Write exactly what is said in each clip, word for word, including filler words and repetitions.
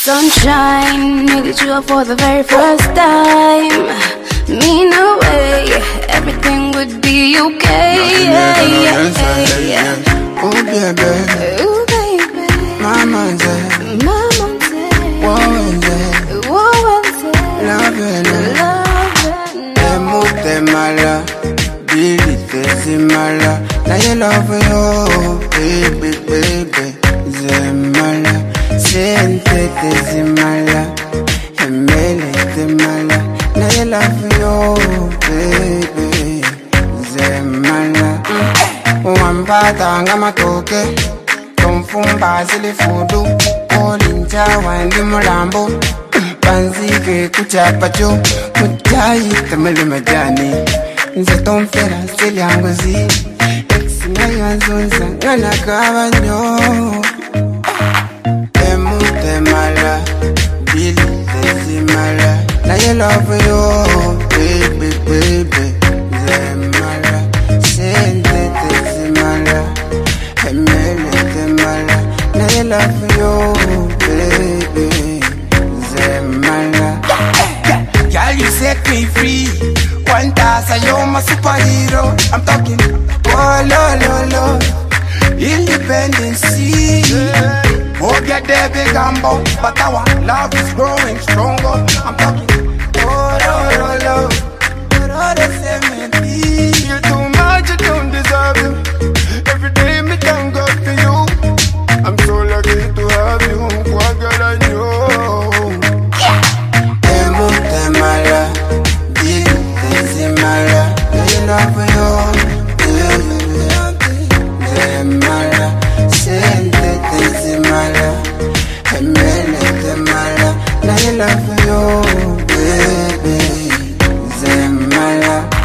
Sunshine, knew that you were for the very first time. Mean no way, everything would be okay. Yeah, yeah, yeah, yeah. Oh baby, oh baby, mama said, mama said, woman said, woman said, love it, love it. Emu te mala, Billy te si mala. Now you love you, baby, baby, zemala. Siente te si mala, emele te mala. Now you love you, baby, zemala. Wampata ngama toke, tomfumba zili fudu. Olinja wandi mulambo, panzike kuchapa cho. Mujayi tamale majani, nze tomfera sili angozi. Exina yanzonza ngana kabanyo. Emu te mala, Billy te si mala. Now you love you, baby, baby, zemala. Siente te si mala, emele te mala. Now you love you, baby, zemala. Girl, you set me free. One task, you're my superhero. I'm talking, oh, lo, lo, lo. Independency. Oh, get there, big and bold. But our love is growing stronger. I'm talking, oh, lo, lo, lo. But all the same, me. You're too much, you don't deserve you. Every day, me thank God for you. I'm so lucky to have you. What girl I know. Emu te mala, Billy te si mala. I love you, zemala. Siente te si mala, emele te mala. Now you love you, baby, zemala.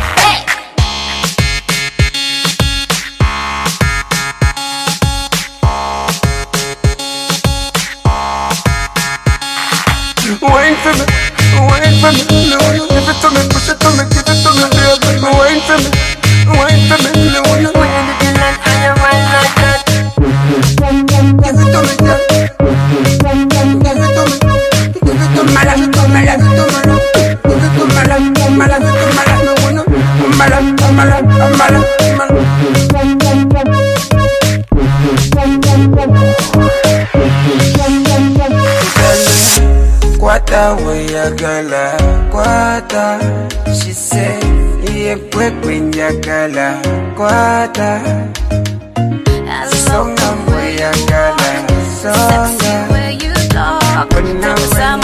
Wine for me, wine for me, no, no. Give it to me, push it to me, give it to me, baby. Wine for me, wine for me, no, no. When did you learn how to wine like that? Give it to me, girl. Give it to me, give it to me, mala, give it to me, mala, give it to me, give it to me, mala, mala, give it to me, mala, no, no. Mala, mala, mala, mala. Kwata weyagala, kwata. She said, ye kwekwe nyagala, kwata. Songa weyagala, songa. Where you talk, tell me some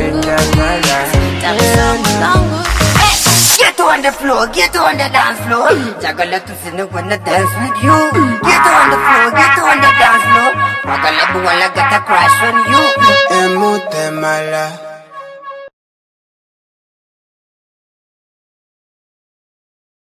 long Get on the floor, get on the dance floor. Jagala to sin wanna dance with you. Get on the floor, get on the dance floor. Wagala wanna get a crush on you. Emu te mala.